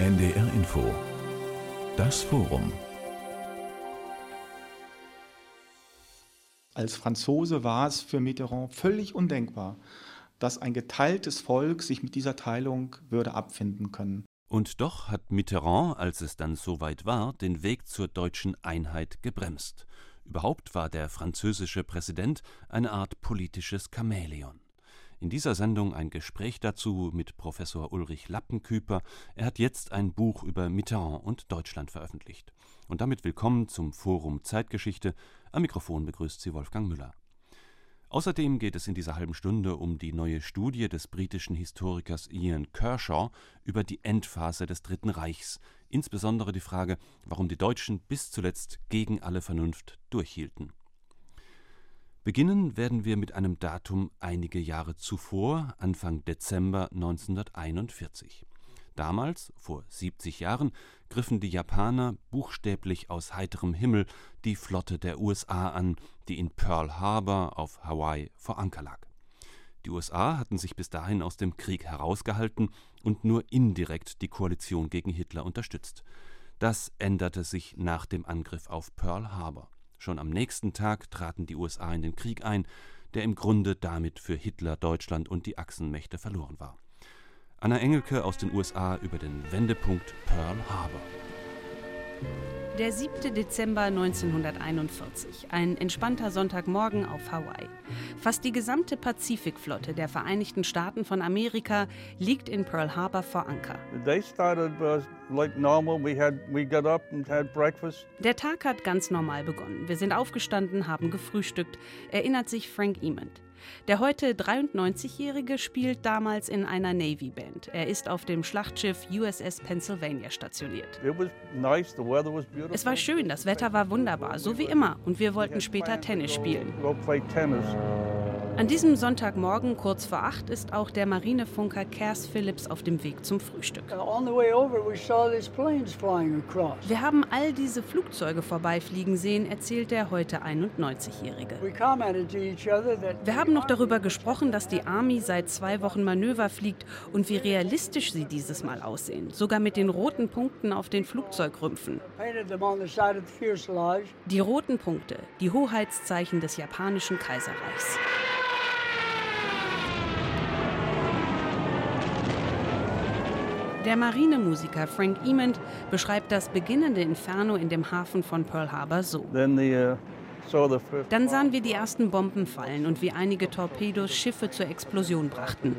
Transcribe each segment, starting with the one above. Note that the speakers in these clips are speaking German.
NDR Info. Das Forum. Als Franzose war es für Mitterrand völlig undenkbar, dass ein geteiltes Volk sich mit dieser Teilung würde abfinden können. Und doch hat Mitterrand, als es dann soweit war, den Weg zur deutschen Einheit gebremst. Überhaupt war der französische Präsident eine Art politisches Chamäleon. In dieser Sendung ein Gespräch dazu mit Professor Ulrich Lappenküper. Er hat jetzt ein Buch über Mitterrand und Deutschland veröffentlicht. Und damit willkommen zum Forum Zeitgeschichte. Am Mikrofon begrüßt Sie Wolfgang Müller. Außerdem geht es in dieser halben Stunde um die neue Studie des britischen Historikers Ian Kershaw über die Endphase des Dritten Reichs, insbesondere die Frage, warum die Deutschen bis zuletzt gegen alle Vernunft durchhielten. Beginnen werden wir mit einem Datum einige Jahre zuvor, Anfang Dezember 1941. Damals, vor 70 Jahren, griffen die Japaner buchstäblich aus heiterem Himmel die Flotte der USA an, die in Pearl Harbor auf Hawaii vor Anker lag. Die USA hatten sich bis dahin aus dem Krieg herausgehalten und nur indirekt die Koalition gegen Hitler unterstützt. Das änderte sich nach dem Angriff auf Pearl Harbor. Schon am nächsten Tag traten die USA in den Krieg ein, der im Grunde damit für Hitler, Deutschland und die Achsenmächte verloren war. Anna Engelke aus den USA über den Wendepunkt Pearl Harbor. Der 7. Dezember 1941, ein entspannter Sonntagmorgen auf Hawaii. Fast die gesamte Pazifikflotte der Vereinigten Staaten von Amerika liegt in Pearl Harbor vor Anker. Der Tag hat ganz normal begonnen. Wir sind aufgestanden, haben gefrühstückt, erinnert sich Frank Emond. Der heute 93-Jährige spielt damals in einer Navy-Band. Er ist auf dem Schlachtschiff USS Pennsylvania stationiert. Es war schön, das Wetter war wunderbar, so wie immer. Und wir wollten später Tennis spielen. An diesem Sonntagmorgen, kurz vor 8, ist auch der Marinefunker Cass Phillips auf dem Weg zum Frühstück. Wir haben all diese Flugzeuge vorbeifliegen sehen, erzählt der heute 91-Jährige. Wir haben noch darüber gesprochen, dass die Army seit 2 Wochen Manöver fliegt und wie realistisch sie dieses Mal aussehen, sogar mit den roten Punkten auf den Flugzeugrümpfen. Die roten Punkte, die Hoheitszeichen des japanischen Kaiserreichs. Der Marinemusiker Frank Emond beschreibt das beginnende Inferno in dem Hafen von Pearl Harbor so. Dann sahen wir die ersten Bomben fallen und wie einige Torpedos Schiffe zur Explosion brachten.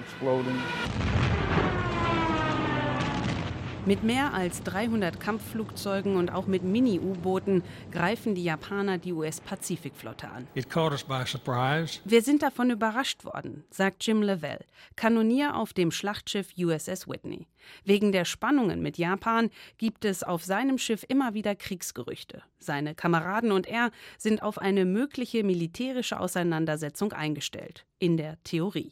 Mit mehr als 300 Kampfflugzeugen und auch mit Mini-U-Booten greifen die Japaner die US-Pazifikflotte an. Wir sind davon überrascht worden, sagt Jim Lavelle, Kanonier auf dem Schlachtschiff USS Whitney. Wegen der Spannungen mit Japan gibt es auf seinem Schiff immer wieder Kriegsgerüchte. Seine Kameraden und er sind auf eine mögliche militärische Auseinandersetzung eingestellt, in der Theorie.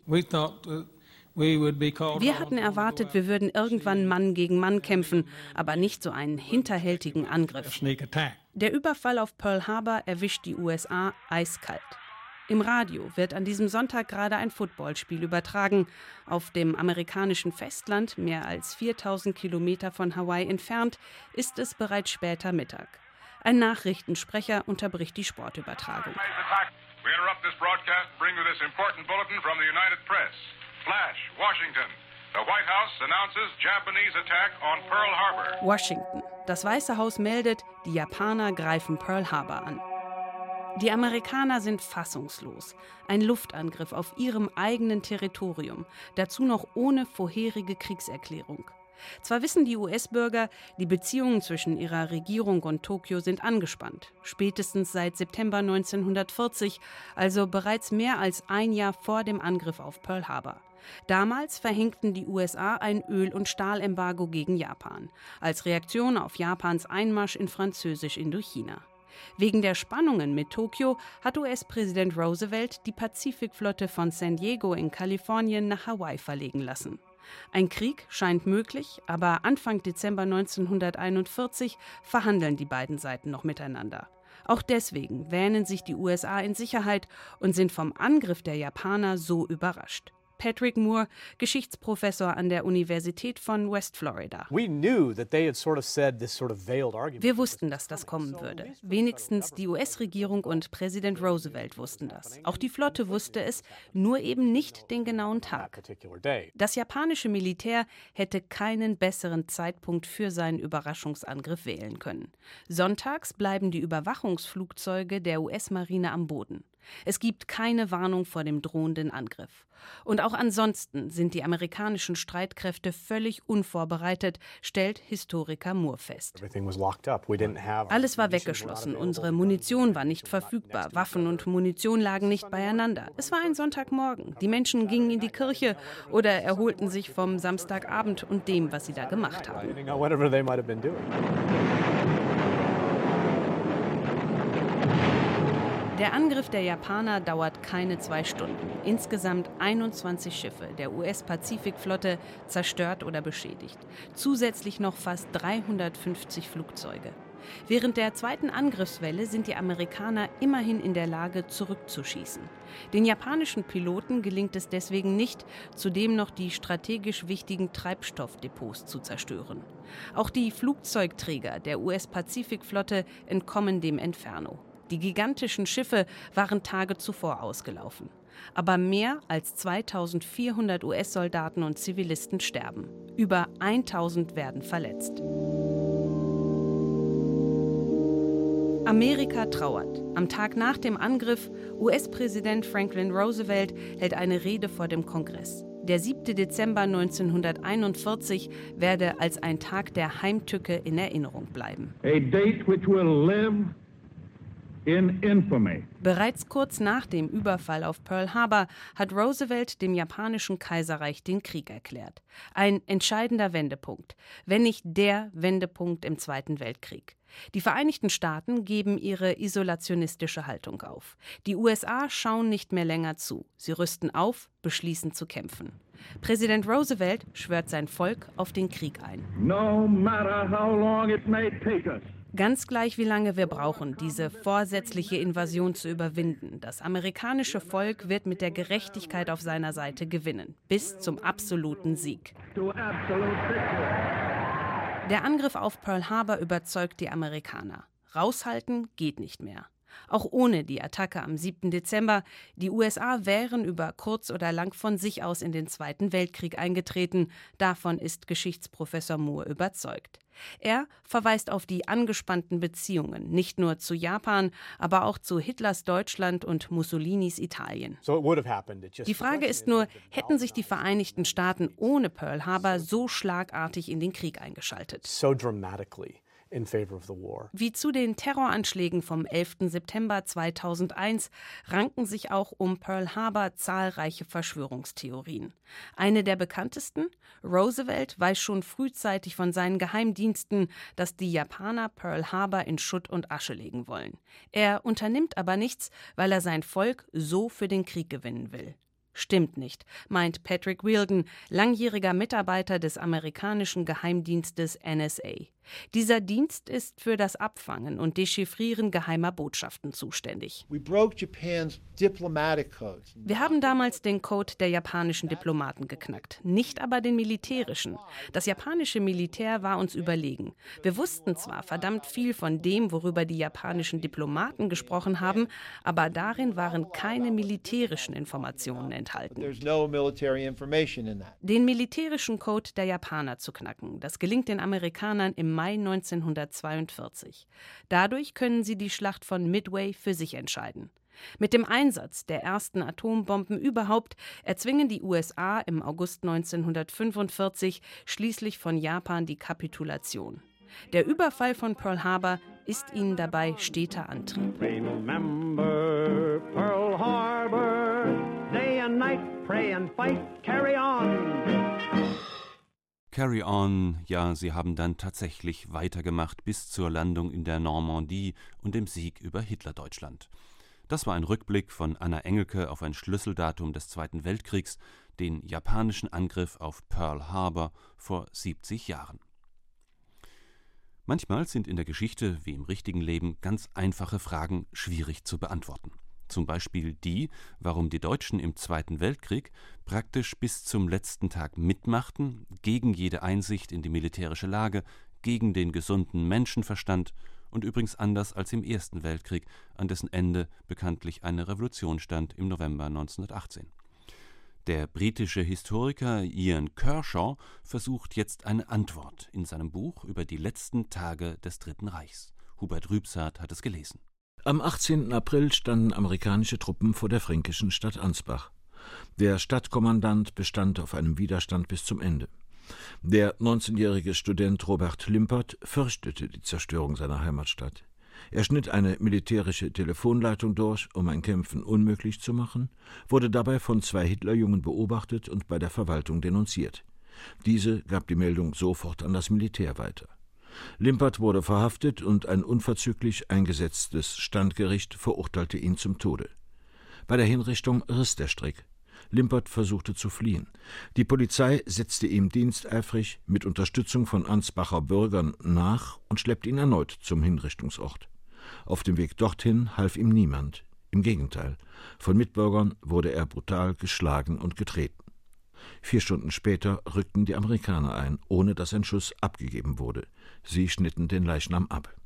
Wir hatten erwartet, wir würden irgendwann Mann gegen Mann kämpfen, aber nicht so einen hinterhältigen Angriff. Der Überfall auf Pearl Harbor erwischt die USA eiskalt. Im Radio wird an diesem Sonntag gerade ein Footballspiel übertragen. Auf dem amerikanischen Festland, mehr als 4000 Kilometer von Hawaii entfernt, ist es bereits später Mittag. Ein Nachrichtensprecher unterbricht die Sportübertragung. We interrupt this broadcast and bring you this important bulletin from the United Press. Flash, Washington. The White House announces Japanese attack on Pearl Harbor. Washington. Das Weiße Haus meldet, die Japaner greifen Pearl Harbor an. Die Amerikaner sind fassungslos. Ein Luftangriff auf ihrem eigenen Territorium, dazu noch ohne vorherige Kriegserklärung. Zwar wissen die US-Bürger, die Beziehungen zwischen ihrer Regierung und Tokio sind angespannt, spätestens seit September 1940, also bereits mehr als ein Jahr vor dem Angriff auf Pearl Harbor. Damals verhängten die USA ein Öl- und Stahlembargo gegen Japan, als Reaktion auf Japans Einmarsch in Französisch-Indochina. Wegen der Spannungen mit Tokio hat US-Präsident Roosevelt die Pazifikflotte von San Diego in Kalifornien nach Hawaii verlegen lassen. Ein Krieg scheint möglich, aber Anfang Dezember 1941 verhandeln die beiden Seiten noch miteinander. Auch deswegen wähnen sich die USA in Sicherheit und sind vom Angriff der Japaner so überrascht. Patrick Moore, Geschichtsprofessor an der Universität von West Florida. Wir wussten, dass das kommen würde. Wenigstens die US-Regierung und Präsident Roosevelt wussten das. Auch die Flotte wusste es, nur eben nicht den genauen Tag. Das japanische Militär hätte keinen besseren Zeitpunkt für seinen Überraschungsangriff wählen können. Sonntags bleiben die Überwachungsflugzeuge der US-Marine am Boden. Es gibt keine Warnung vor dem drohenden Angriff. Und auch ansonsten sind die amerikanischen Streitkräfte völlig unvorbereitet, stellt Historiker Moore fest. Alles war weggeschlossen, unsere Munition war nicht verfügbar, Waffen und Munition lagen nicht beieinander. Es war ein Sonntagmorgen, die Menschen gingen in die Kirche oder erholten sich vom Samstagabend und dem, was sie da gemacht haben. Der Angriff der Japaner dauert keine 2 Stunden. Insgesamt 21 Schiffe der US-Pazifikflotte zerstört oder beschädigt. Zusätzlich noch fast 350 Flugzeuge. Während der zweiten Angriffswelle sind die Amerikaner immerhin in der Lage, zurückzuschießen. Den japanischen Piloten gelingt es deswegen nicht, zudem noch die strategisch wichtigen Treibstoffdepots zu zerstören. Auch die Flugzeugträger der US-Pazifikflotte entkommen dem Inferno. Die gigantischen Schiffe waren Tage zuvor ausgelaufen. Aber mehr als 2400 US-Soldaten und Zivilisten sterben. Über 1000 werden verletzt. Amerika trauert. Am Tag nach dem Angriff, US-Präsident Franklin Roosevelt hält eine Rede vor dem Kongress. Der 7. Dezember 1941 werde als ein Tag der Heimtücke in Erinnerung bleiben. A date which will live in infamy. Bereits kurz nach dem Überfall auf Pearl Harbor hat Roosevelt dem japanischen Kaiserreich den Krieg erklärt. Ein entscheidender Wendepunkt, wenn nicht der Wendepunkt im Zweiten Weltkrieg. Die Vereinigten Staaten geben ihre isolationistische Haltung auf. Die USA schauen nicht mehr länger zu. Sie rüsten auf, beschließen zu kämpfen. Präsident Roosevelt schwört sein Volk auf den Krieg ein. No matter how long it may take us. Ganz gleich, wie lange wir brauchen, diese vorsätzliche Invasion zu überwinden. Das amerikanische Volk wird mit der Gerechtigkeit auf seiner Seite gewinnen. Bis zum absoluten Sieg. Der Angriff auf Pearl Harbor überzeugt die Amerikaner. Raushalten geht nicht mehr. Auch ohne die Attacke am 7. Dezember, die USA wären über kurz oder lang von sich aus in den Zweiten Weltkrieg eingetreten. Davon ist Geschichtsprofessor Moore überzeugt. Er verweist auf die angespannten Beziehungen, nicht nur zu Japan, aber auch zu Hitlers Deutschland und Mussolinis Italien. Die Frage ist nur, hätten sich die Vereinigten Staaten ohne Pearl Harbor so schlagartig in den Krieg eingeschaltet? Wie zu den Terroranschlägen vom 11. September 2001 ranken sich auch um Pearl Harbor zahlreiche Verschwörungstheorien. Eine der bekanntesten? Roosevelt weiß schon frühzeitig von seinen Geheimdiensten, dass die Japaner Pearl Harbor in Schutt und Asche legen wollen. Er unternimmt aber nichts, weil er sein Volk so für den Krieg gewinnen will. Stimmt nicht, meint Patrick Wheeldon, langjähriger Mitarbeiter des amerikanischen Geheimdienstes NSA. Dieser Dienst ist für das Abfangen und Dechiffrieren geheimer Botschaften zuständig. Wir haben damals den Code der japanischen Diplomaten geknackt, nicht aber den militärischen. Das japanische Militär war uns überlegen. Wir wussten zwar verdammt viel von dem, worüber die japanischen Diplomaten gesprochen haben, aber darin waren keine militärischen Informationen enthalten. Den militärischen Code der Japaner zu knacken, das gelingt den Amerikanern im Mai 1942. Dadurch können sie die Schlacht von Midway für sich entscheiden. Mit dem Einsatz der ersten Atombomben überhaupt erzwingen die USA im August 1945 schließlich von Japan die Kapitulation. Der Überfall von Pearl Harbor ist ihnen dabei steter Antrieb. Remember Pearl Harbor, day and night, pray and fight, carry on. Carry on, ja, sie haben dann tatsächlich weitergemacht bis zur Landung in der Normandie und dem Sieg über Hitlerdeutschland. Das war ein Rückblick von Anna Engelke auf ein Schlüsseldatum des Zweiten Weltkriegs, den japanischen Angriff auf Pearl Harbor vor 70 Jahren. Manchmal sind in der Geschichte, wie im richtigen Leben, ganz einfache Fragen schwierig zu beantworten. Zum Beispiel die, warum die Deutschen im Zweiten Weltkrieg praktisch bis zum letzten Tag mitmachten, gegen jede Einsicht in die militärische Lage, gegen den gesunden Menschenverstand und übrigens anders als im Ersten Weltkrieg, an dessen Ende bekanntlich eine Revolution stand im November 1918. Der britische Historiker Ian Kershaw versucht jetzt eine Antwort in seinem Buch über die letzten Tage des Dritten Reichs. Hubert Rübsath hat es gelesen. Am 18. April standen amerikanische Truppen vor der fränkischen Stadt Ansbach. Der Stadtkommandant bestand auf einem Widerstand bis zum Ende. Der 19-jährige Student Robert Limpert fürchtete die Zerstörung seiner Heimatstadt. Er schnitt eine militärische Telefonleitung durch, um ein Kämpfen unmöglich zu machen, wurde dabei von 2 Hitlerjungen beobachtet und bei der Verwaltung denunziert. Diese gab die Meldung sofort an das Militär weiter. Limpert wurde verhaftet und ein unverzüglich eingesetztes Standgericht verurteilte ihn zum Tode. Bei der Hinrichtung riss der Strick. Limpert versuchte zu fliehen. Die Polizei setzte ihm diensteifrig mit Unterstützung von Ansbacher Bürgern nach und schleppte ihn erneut zum Hinrichtungsort. Auf dem Weg dorthin half ihm niemand. Im Gegenteil, von Mitbürgern wurde er brutal geschlagen und getreten. 4 Stunden später rückten die Amerikaner ein, ohne dass ein Schuss abgegeben wurde. Sie schnitten den Leichnam ab.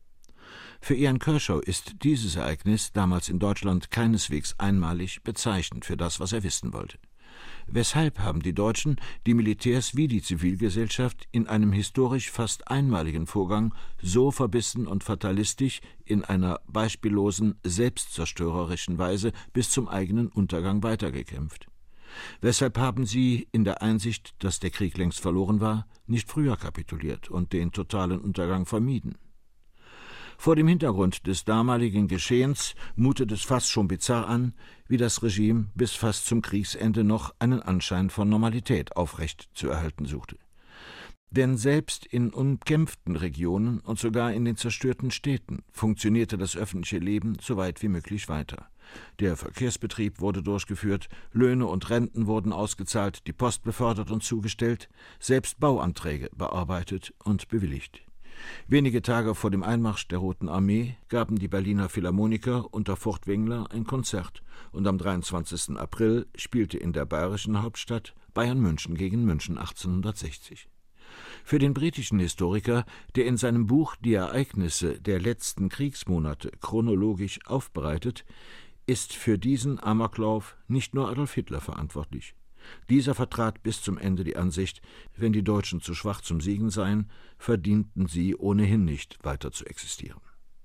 Für Ian Kershaw ist dieses Ereignis damals in Deutschland keineswegs einmalig bezeichnend für das, was er wissen wollte. Weshalb haben die Deutschen die Militärs wie die Zivilgesellschaft in einem historisch fast einmaligen Vorgang so verbissen und fatalistisch in einer beispiellosen, selbstzerstörerischen Weise bis zum eigenen Untergang weitergekämpft? Weshalb haben sie, in der Einsicht, dass der Krieg längst verloren war, nicht früher kapituliert und den totalen Untergang vermieden? Vor dem Hintergrund des damaligen Geschehens mutet es fast schon bizarr an, wie das Regime bis fast zum Kriegsende noch einen Anschein von Normalität aufrecht zu erhalten suchte. Denn selbst in umkämpften Regionen und sogar in den zerstörten Städten funktionierte das öffentliche Leben so weit wie möglich weiter. Der Verkehrsbetrieb wurde durchgeführt, Löhne und Renten wurden ausgezahlt, die Post befördert und zugestellt, selbst Bauanträge bearbeitet und bewilligt. Wenige Tage vor dem Einmarsch der Roten Armee gaben die Berliner Philharmoniker unter Furtwängler ein Konzert und am 23. April spielte in der bayerischen Hauptstadt Bayern München gegen München 1860. Für den britischen Historiker, der in seinem Buch die Ereignisse der letzten Kriegsmonate chronologisch aufbereitet, ist für diesen Amoklauf nicht nur Adolf Hitler verantwortlich. Dieser vertrat bis zum Ende die Ansicht, wenn die Deutschen zu schwach zum Siegen seien, verdienten sie ohnehin nicht weiter zu existieren.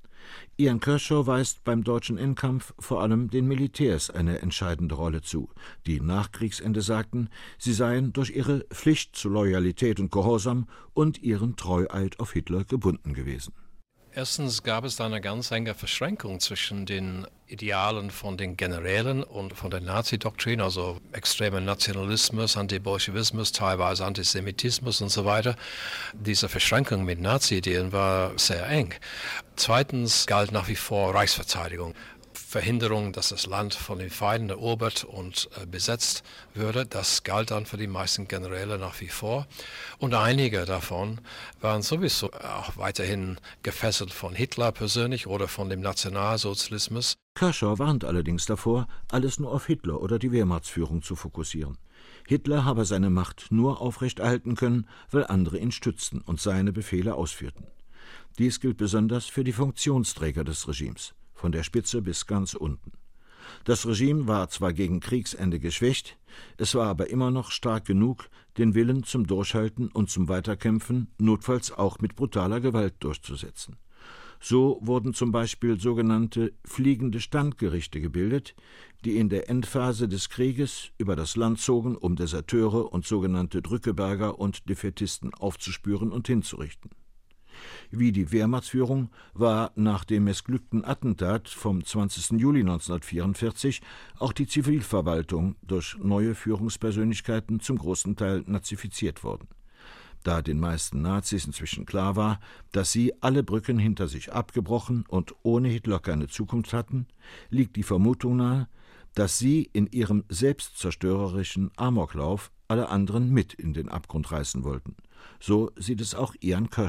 Ian Kershaw weist beim deutschen Endkampf vor allem den Militärs eine entscheidende Rolle zu, die nach Kriegsende sagten, sie seien durch ihre Pflicht zu Loyalität und Gehorsam und ihren Treueid auf Hitler gebunden gewesen. Erstens gab es da eine ganz enge Verschränkung zwischen den Idealen von den Generälen und von der Nazi-Doktrin, also extremer Nationalismus, Antibolschewismus, teilweise Antisemitismus und so weiter. Diese Verschränkung mit Nazi-Ideen war sehr eng. Zweitens galt nach wie vor Reichsverteidigung. Verhinderung, dass das Land von den Feinden erobert und besetzt würde, das galt dann für die meisten Generäle nach wie vor. Und einige davon waren sowieso auch weiterhin gefesselt von Hitler persönlich oder von dem Nationalsozialismus. Kershaw warnt allerdings davor, alles nur auf Hitler oder die Wehrmachtsführung zu fokussieren. Hitler habe seine Macht nur aufrechterhalten können, weil andere ihn stützten und seine Befehle ausführten. Dies gilt besonders für die Funktionsträger des Regimes, von der Spitze bis ganz unten. Das Regime war zwar gegen Kriegsende geschwächt, es war aber immer noch stark genug, den Willen zum Durchhalten und zum Weiterkämpfen notfalls auch mit brutaler Gewalt durchzusetzen. So wurden zum Beispiel sogenannte fliegende Standgerichte gebildet, die in der Endphase des Krieges über das Land zogen, um Deserteure und sogenannte Drückeberger und Defaitisten aufzuspüren und hinzurichten. Wie die Wehrmachtsführung war nach dem missglückten Attentat vom 20. Juli 1944 auch die Zivilverwaltung durch neue Führungspersönlichkeiten zum großen Teil nazifiziert worden. Da den meisten Nazis inzwischen klar war, dass sie alle Brücken hinter sich abgebrochen und ohne Hitler keine Zukunft hatten, liegt die Vermutung nahe, dass sie in ihrem selbstzerstörerischen Amoklauf alle anderen mit in den Abgrund reißen wollten. So sieht es auch Ian Kershaw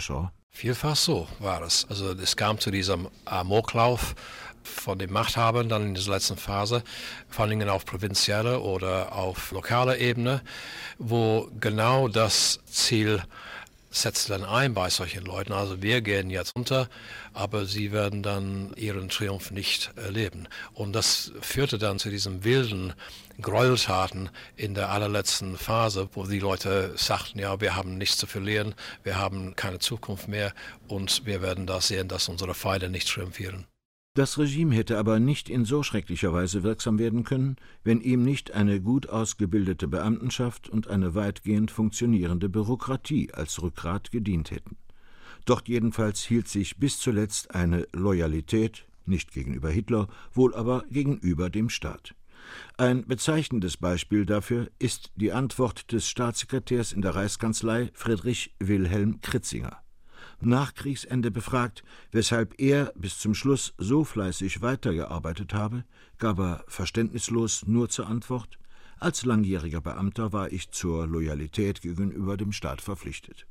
Vielfach so war es. Also es kam zu diesem Amoklauf von den Machthabern dann in dieser letzten Phase, vor allen Dingen auf provinzieller oder auf lokaler Ebene, wo genau das Ziel setzt dann ein bei solchen Leuten. Also wir gehen jetzt unter, aber sie werden dann ihren Triumph nicht erleben. Und das führte dann zu diesen wilden Gräueltaten in der allerletzten Phase, wo die Leute sagten, ja, wir haben nichts zu verlieren, wir haben keine Zukunft mehr und wir werden da sehen, dass unsere Feinde nicht triumphieren. Das Regime hätte aber nicht in so schrecklicher Weise wirksam werden können, wenn ihm nicht eine gut ausgebildete Beamtenschaft und eine weitgehend funktionierende Bürokratie als Rückgrat gedient hätten. Dort jedenfalls hielt sich bis zuletzt eine Loyalität, nicht gegenüber Hitler, wohl aber gegenüber dem Staat. Ein bezeichnendes Beispiel dafür ist die Antwort des Staatssekretärs in der Reichskanzlei Friedrich Wilhelm Kritzinger. Nach Kriegsende befragt, weshalb er bis zum Schluss so fleißig weitergearbeitet habe, gab er verständnislos nur zur Antwort: Als langjähriger Beamter war ich zur Loyalität gegenüber dem Staat verpflichtet.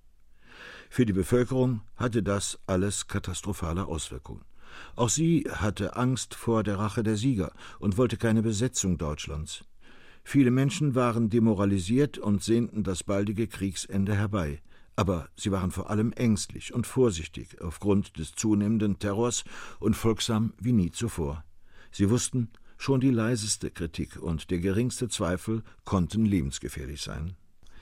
Für die Bevölkerung hatte das alles katastrophale Auswirkungen. Auch sie hatte Angst vor der Rache der Sieger und wollte keine Besetzung Deutschlands. Viele Menschen waren demoralisiert und sehnten das baldige Kriegsende herbei. Aber sie waren vor allem ängstlich und vorsichtig aufgrund des zunehmenden Terrors und folgsam wie nie zuvor. Sie wussten, schon die leiseste Kritik und der geringste Zweifel konnten lebensgefährlich sein.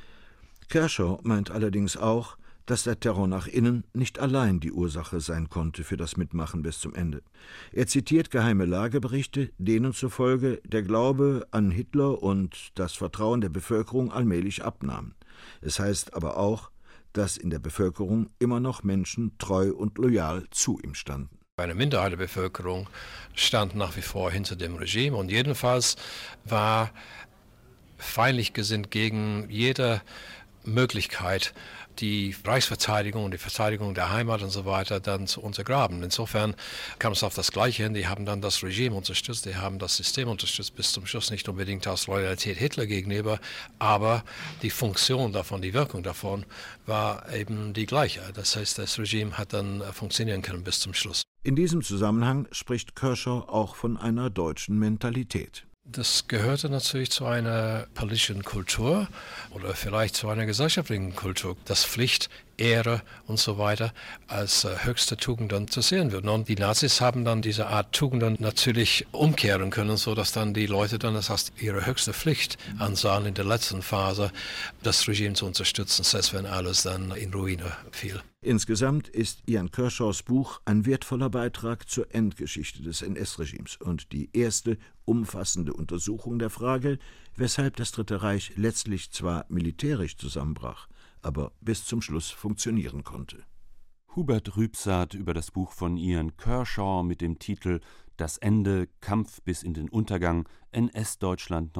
Kershaw meint allerdings auch, dass der Terror nach innen nicht allein die Ursache sein konnte für das Mitmachen bis zum Ende. Er zitiert geheime Lageberichte, denen zufolge der Glaube an Hitler und das Vertrauen der Bevölkerung allmählich abnahmen. Es heißt aber auch, dass in der Bevölkerung immer noch Menschen treu und loyal zu ihm standen. Eine Minderheit der Bevölkerung stand nach wie vor hinter dem Regime und jedenfalls war feindlich gesinnt gegen jede Möglichkeit, die Reichsverteidigung und die Verteidigung der Heimat und so weiter dann zu untergraben. Insofern kam es auf das Gleiche hin. Die haben dann das Regime unterstützt, die haben das System unterstützt, bis zum Schluss nicht unbedingt aus Loyalität Hitler gegenüber, aber die Funktion davon, die Wirkung davon war eben die gleiche. Das heißt, das Regime hat dann funktionieren können bis zum Schluss. In diesem Zusammenhang spricht Kershaw auch von einer deutschen Mentalität. Das gehörte natürlich zu einer politischen Kultur oder vielleicht zu einer gesellschaftlichen Kultur, dass Pflicht, Ehre und so weiter als höchste Tugenden zu sehen würden. Und die Nazis haben dann diese Art Tugenden natürlich umkehren können, sodass dann die Leute dann das als ihre höchste Pflicht ansahen, in der letzten Phase das Regime zu unterstützen, selbst wenn alles dann in Ruine fiel. Insgesamt ist Ian Kershaws Buch ein wertvoller Beitrag zur Endgeschichte des NS-Regimes und die erste umfassende Untersuchung der Frage, weshalb das Dritte Reich letztlich zwar militärisch zusammenbrach, aber bis zum Schluss funktionieren konnte. Hubert Rübsath über das Buch von Ian Kershaw mit dem Titel »Das Ende, Kampf bis in den Untergang, NS-Deutschland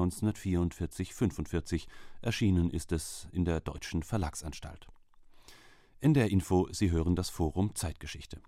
1944-45« erschienen ist es in der Deutschen Verlagsanstalt. NDR Info, Sie hören das Forum Zeitgeschichte.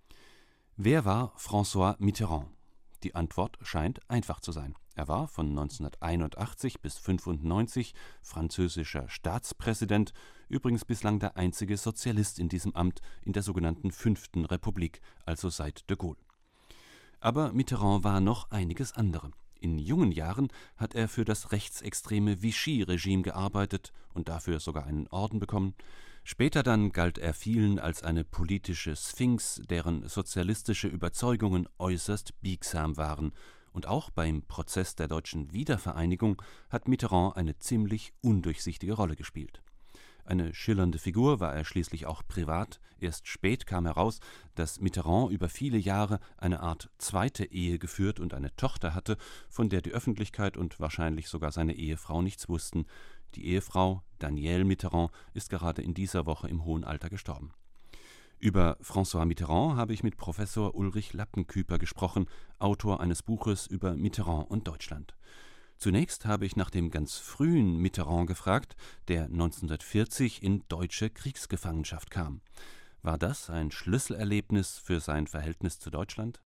Wer war François Mitterrand? Die Antwort scheint einfach zu sein. Er war von 1981 bis 1995 französischer Staatspräsident, übrigens bislang der einzige Sozialist in diesem Amt in der sogenannten 5. Republik, also seit de Gaulle. Aber Mitterrand war noch einiges andere. In jungen Jahren hat er für das rechtsextreme Vichy-Regime gearbeitet und dafür sogar einen Orden bekommen. Später dann galt er vielen als eine politische Sphinx, deren sozialistische Überzeugungen äußerst biegsam waren. Und auch beim Prozess der deutschen Wiedervereinigung hat Mitterrand eine ziemlich undurchsichtige Rolle gespielt. Eine schillernde Figur war er schließlich auch privat. Erst spät kam heraus, dass Mitterrand über viele Jahre eine Art zweite Ehe geführt und eine Tochter hatte, von der die Öffentlichkeit und wahrscheinlich sogar seine Ehefrau nichts wussten. Die Ehefrau, Danielle Mitterrand, ist gerade in dieser Woche im hohen Alter gestorben. Über François Mitterrand habe ich mit Professor Ulrich Lappenküper gesprochen, Autor eines Buches über Mitterrand und Deutschland. Zunächst habe ich nach dem ganz frühen Mitterrand gefragt, der 1940 in deutsche Kriegsgefangenschaft kam. War das ein Schlüsselerlebnis für sein Verhältnis zu Deutschland?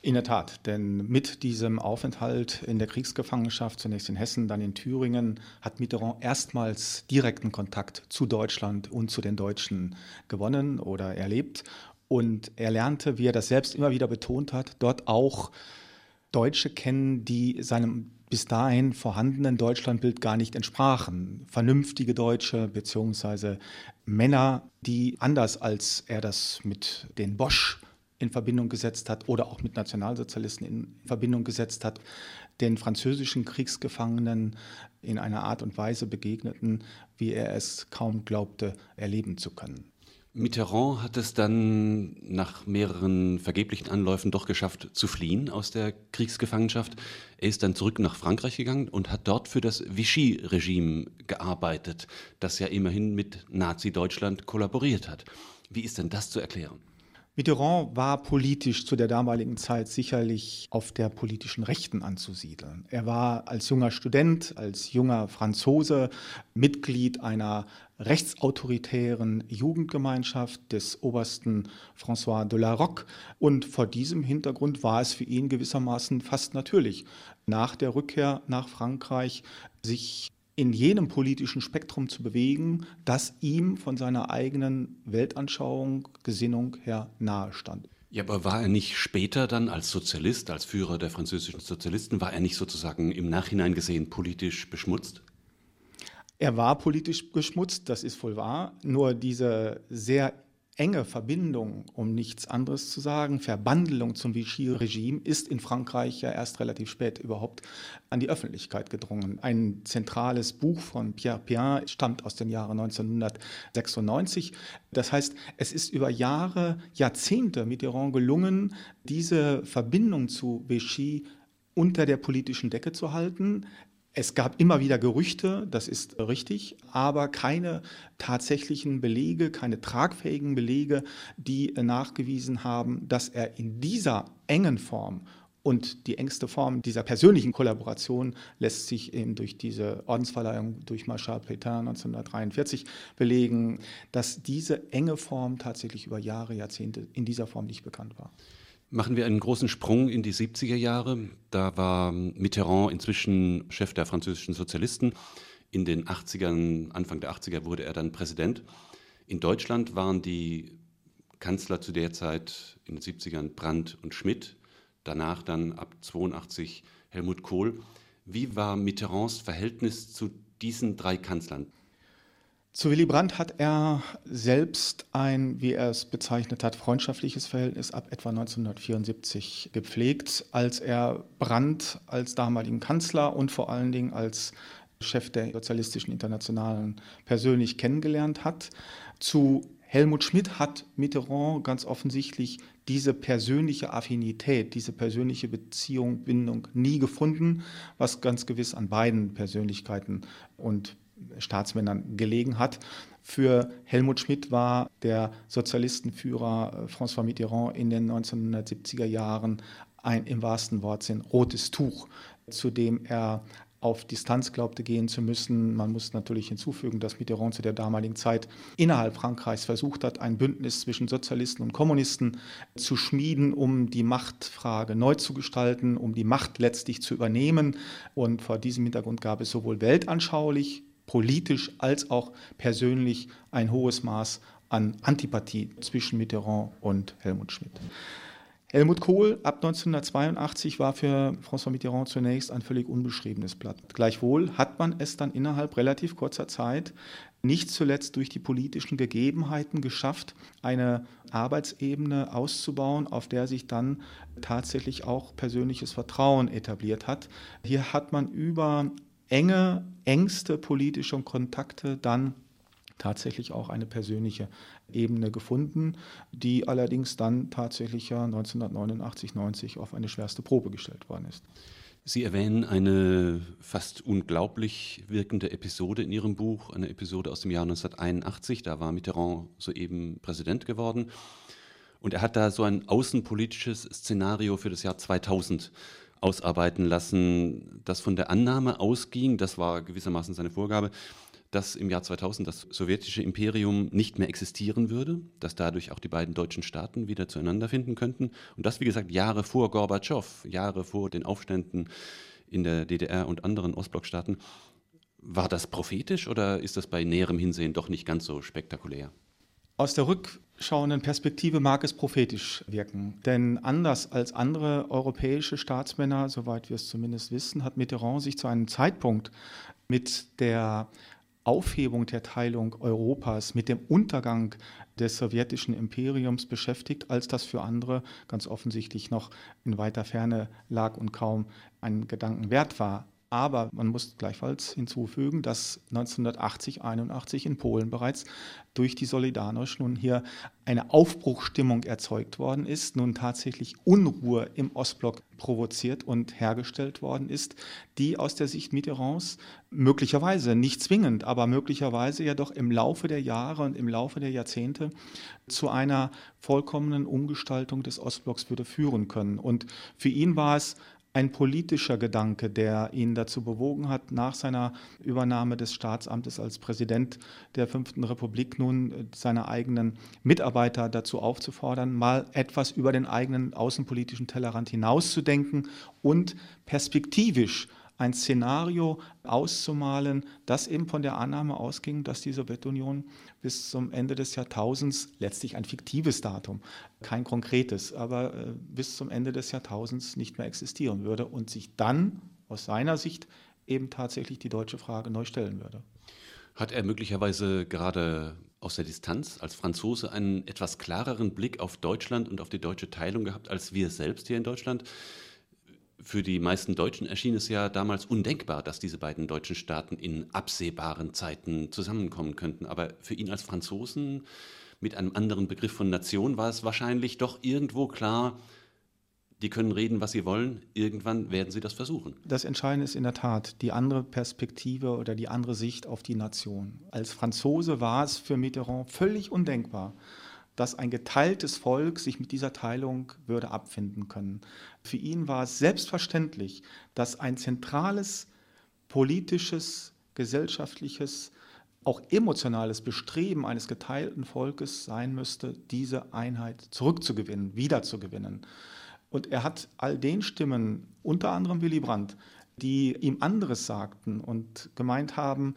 In der Tat, denn mit diesem Aufenthalt in der Kriegsgefangenschaft, zunächst in Hessen, dann in Thüringen, hat Mitterrand erstmals direkten Kontakt zu Deutschland und zu den Deutschen gewonnen oder erlebt. Und er lernte, wie er das selbst immer wieder betont hat, dort auch Deutsche kennen, die seinem bis dahin vorhandenen Deutschlandbild gar nicht entsprachen. Vernünftige Deutsche beziehungsweise Männer, die anders als er das mit den Bosch in Verbindung gesetzt hat oder auch mit Nationalsozialisten in Verbindung gesetzt hat, den französischen Kriegsgefangenen in einer Art und Weise begegneten, wie er es kaum glaubte, erleben zu können. Mitterrand hat es dann nach mehreren vergeblichen Anläufen doch geschafft, zu fliehen aus der Kriegsgefangenschaft. Er ist dann zurück nach Frankreich gegangen und hat dort für das Vichy-Regime gearbeitet, das ja immerhin mit Nazi-Deutschland kollaboriert hat. Wie ist denn das zu erklären? Mitterrand war politisch zu der damaligen Zeit sicherlich auf der politischen Rechten anzusiedeln. Er war als junger Student, als junger Franzose Mitglied einer rechtsautoritären Jugendgemeinschaft des Obersten François de la Rocque. Und vor diesem Hintergrund war es für ihn gewissermaßen fast natürlich, nach der Rückkehr nach Frankreich sich in jenem politischen Spektrum zu bewegen, das ihm von seiner eigenen Weltanschauung, Gesinnung her nahe stand. Ja, aber war er nicht später dann als Sozialist, als Führer der französischen Sozialisten, war er nicht sozusagen im Nachhinein gesehen politisch beschmutzt? Er war politisch beschmutzt, das ist wohl wahr, nur diese sehr enge Verbindung, um nichts anderes zu sagen, Verbandelung zum Vichy-Regime ist in Frankreich ja erst relativ spät überhaupt an die Öffentlichkeit gedrungen. Ein zentrales Buch von Pierre Péan stammt aus dem Jahre 1996. Das heißt, es ist über Jahre, Jahrzehnte Mitterrand gelungen, diese Verbindung zu Vichy unter der politischen Decke zu halten. Es gab immer wieder Gerüchte, das ist richtig, aber keine tatsächlichen Belege, keine tragfähigen Belege, die nachgewiesen haben, dass er in dieser engen Form und die engste Form dieser persönlichen Kollaboration lässt sich eben durch diese Ordensverleihung durch Marschall Pétain 1943 belegen, dass diese enge Form tatsächlich über Jahre, Jahrzehnte in dieser Form nicht bekannt war. Machen wir einen großen Sprung in die 70er Jahre. Da war Mitterrand inzwischen Chef der französischen Sozialisten. In den 80ern, Anfang der 80er wurde er dann Präsident. In Deutschland waren die Kanzler zu der Zeit in den 70ern Brandt und Schmidt. Danach dann ab 82 Helmut Kohl. Wie war Mitterrands Verhältnis zu diesen drei Kanzlern? Zu Willy Brandt hat er selbst ein, wie er es bezeichnet hat, freundschaftliches Verhältnis ab etwa 1974 gepflegt, als er Brandt als damaligen Kanzler und vor allen Dingen als Chef der Sozialistischen Internationalen persönlich kennengelernt hat. Zu Helmut Schmidt hat Mitterrand ganz offensichtlich diese persönliche Affinität, diese persönliche Beziehung, Bindung nie gefunden, was ganz gewiss an beiden Persönlichkeiten und Staatsmännern gelegen hat. Für Helmut Schmidt war der Sozialistenführer François Mitterrand in den 1970er Jahren ein im wahrsten Wortsinn rotes Tuch, zu dem er auf Distanz glaubte gehen zu müssen. Man muss natürlich hinzufügen, dass Mitterrand zu der damaligen Zeit innerhalb Frankreichs versucht hat, ein Bündnis zwischen Sozialisten und Kommunisten zu schmieden, um die Machtfrage neu zu gestalten, um die Macht letztlich zu übernehmen. Und vor diesem Hintergrund gab es sowohl weltanschaulich, politisch als auch persönlich ein hohes Maß an Antipathie zwischen Mitterrand und Helmut Schmidt. Helmut Kohl ab 1982 war für François Mitterrand zunächst ein völlig unbeschriebenes Blatt. Gleichwohl hat man es dann innerhalb relativ kurzer Zeit, nicht zuletzt durch die politischen Gegebenheiten geschafft, eine Arbeitsebene auszubauen, auf der sich dann tatsächlich auch persönliches Vertrauen etabliert hat. Hier hat man über engste politische Kontakte dann tatsächlich auch eine persönliche Ebene gefunden, die allerdings dann tatsächlich ja 1989, 90 auf eine schwerste Probe gestellt worden ist. Sie erwähnen eine fast unglaublich wirkende Episode in Ihrem Buch, eine Episode aus dem Jahr 1981, da war Mitterrand soeben Präsident geworden und er hat da so ein außenpolitisches Szenario für das Jahr 2000 ausarbeiten lassen, das von der Annahme ausging, das war gewissermaßen seine Vorgabe, dass im Jahr 2000 das sowjetische Imperium nicht mehr existieren würde, dass dadurch auch die beiden deutschen Staaten wieder zueinander finden könnten. Und das, wie gesagt, Jahre vor Gorbatschow, Jahre vor den Aufständen in der DDR und anderen Ostblockstaaten. War das prophetisch oder ist das bei näherem Hinsehen doch nicht ganz so spektakulär? Aus der rückschauenden Perspektive mag es prophetisch wirken. Denn anders als andere europäische Staatsmänner, soweit wir es zumindest wissen, hat Mitterrand sich zu einem Zeitpunkt mit der Aufhebung der Teilung Europas, mit dem Untergang des sowjetischen Imperiums beschäftigt, als das für andere ganz offensichtlich noch in weiter Ferne lag und kaum einen Gedanken wert war. Aber man muss gleichfalls hinzufügen, dass 1980, 81 in Polen bereits durch die Solidarność nun hier eine Aufbruchsstimmung erzeugt worden ist, nun tatsächlich Unruhe im Ostblock provoziert und hergestellt worden ist, die aus der Sicht Mitterrands möglicherweise, nicht zwingend, aber möglicherweise ja doch im Laufe der Jahre und im Laufe der Jahrzehnte zu einer vollkommenen Umgestaltung des Ostblocks würde führen können. Und für ihn war es ein politischer Gedanke, der ihn dazu bewogen hat, nach seiner Übernahme des Staatsamtes als Präsident der 5. Republik nun seine eigenen Mitarbeiter dazu aufzufordern, mal etwas über den eigenen außenpolitischen Tellerrand hinauszudenken und perspektivisch ein Szenario auszumalen, das eben von der Annahme ausging, dass die Sowjetunion bis zum Ende des Jahrtausends, letztlich ein fiktives Datum, kein konkretes, aber bis zum Ende des Jahrtausends nicht mehr existieren würde und sich dann aus seiner Sicht eben tatsächlich die deutsche Frage neu stellen würde. Hat er möglicherweise gerade aus der Distanz als Franzose einen etwas klareren Blick auf Deutschland und auf die deutsche Teilung gehabt, als wir selbst hier in Deutschland? Für die meisten Deutschen erschien es ja damals undenkbar, dass diese beiden deutschen Staaten in absehbaren Zeiten zusammenkommen könnten. Aber für ihn als Franzosen mit einem anderen Begriff von Nation war es wahrscheinlich doch irgendwo klar, die können reden, was sie wollen, irgendwann werden sie das versuchen. Das Entscheidende ist in der Tat die andere Perspektive oder die andere Sicht auf die Nation. Als Franzose war es für Mitterrand völlig undenkbar, dass ein geteiltes Volk sich mit dieser Teilung würde abfinden können. Für ihn war es selbstverständlich, dass ein zentrales politisches, gesellschaftliches, auch emotionales Bestreben eines geteilten Volkes sein müsste, diese Einheit zurückzugewinnen, wiederzugewinnen. Und er hat all den Stimmen, unter anderem Willy Brandt, die ihm anderes sagten und gemeint haben,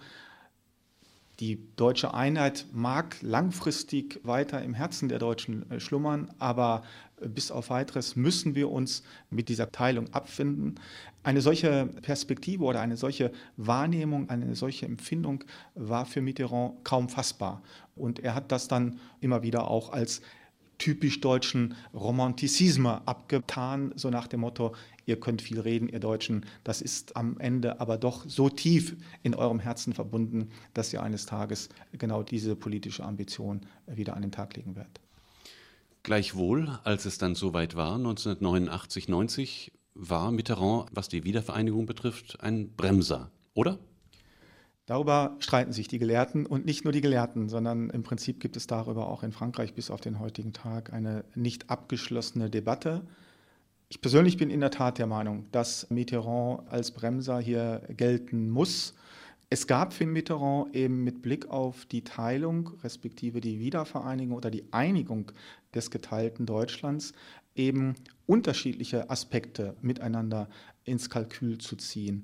die deutsche Einheit mag langfristig weiter im Herzen der Deutschen schlummern, aber bis auf Weiteres müssen wir uns mit dieser Teilung abfinden. Eine solche Perspektive oder eine solche Wahrnehmung, eine solche Empfindung war für Mitterrand kaum fassbar. Und er hat das dann immer wieder auch als typisch deutschen Romantizismus abgetan, so nach dem Motto, ihr könnt viel reden, ihr Deutschen, das ist am Ende aber doch so tief in eurem Herzen verbunden, dass ihr eines Tages genau diese politische Ambition wieder an den Tag legen werdet. Gleichwohl, als es dann soweit war, 1989, 90, war Mitterrand, was die Wiedervereinigung betrifft, ein Bremser, oder? Darüber streiten sich die Gelehrten und nicht nur die Gelehrten, sondern im Prinzip gibt es darüber auch in Frankreich bis auf den heutigen Tag eine nicht abgeschlossene Debatte. Ich persönlich bin in der Tat der Meinung, dass Mitterrand als Bremser hier gelten muss. Es gab für Mitterrand eben mit Blick auf die Teilung, respektive die Wiedervereinigung oder die Einigung des geteilten Deutschlands, eben unterschiedliche Aspekte miteinander ins Kalkül zu ziehen.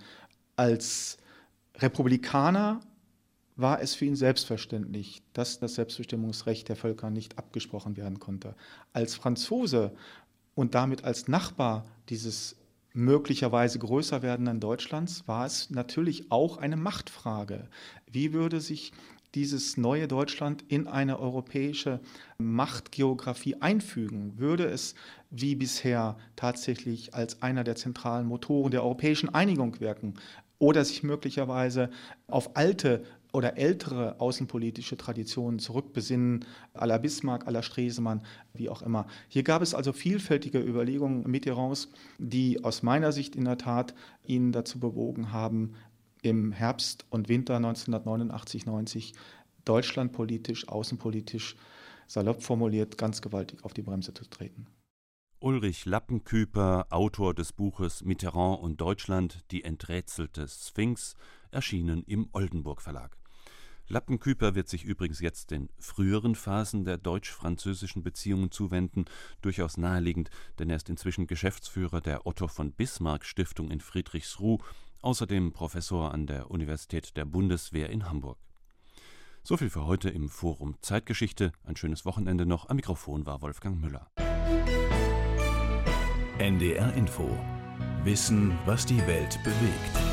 Als Republikaner war es für ihn selbstverständlich, dass das Selbstbestimmungsrecht der Völker nicht abgesprochen werden konnte. Als Franzose und damit als Nachbar dieses möglicherweise größer werdenden Deutschlands war es natürlich auch eine Machtfrage. Wie würde sich dieses neue Deutschland in eine europäische Machtgeografie einfügen? Würde es wie bisher tatsächlich als einer der zentralen Motoren der europäischen Einigung wirken? Oder sich möglicherweise auf alte oder ältere außenpolitische Traditionen zurückbesinnen, à la Bismarck, à la Stresemann, wie auch immer. Hier gab es also vielfältige Überlegungen Mitterrands, die aus meiner Sicht in der Tat ihn dazu bewogen haben, im Herbst und Winter 1989, 90 deutschlandpolitisch, außenpolitisch, salopp formuliert, ganz gewaltig auf die Bremse zu treten. Ulrich Lappenküper, Autor des Buches Mitterrand und Deutschland, die enträtselte Sphinx, erschienen im Oldenburg Verlag. Lappenküper wird sich übrigens jetzt den früheren Phasen der deutsch-französischen Beziehungen zuwenden, durchaus naheliegend, denn er ist inzwischen Geschäftsführer der Otto von Bismarck Stiftung in Friedrichsruh, außerdem Professor an der Universität der Bundeswehr in Hamburg. So viel für heute im Forum Zeitgeschichte. Ein schönes Wochenende noch. Am Mikrofon war Wolfgang Müller. NDR Info. Wissen, was die Welt bewegt.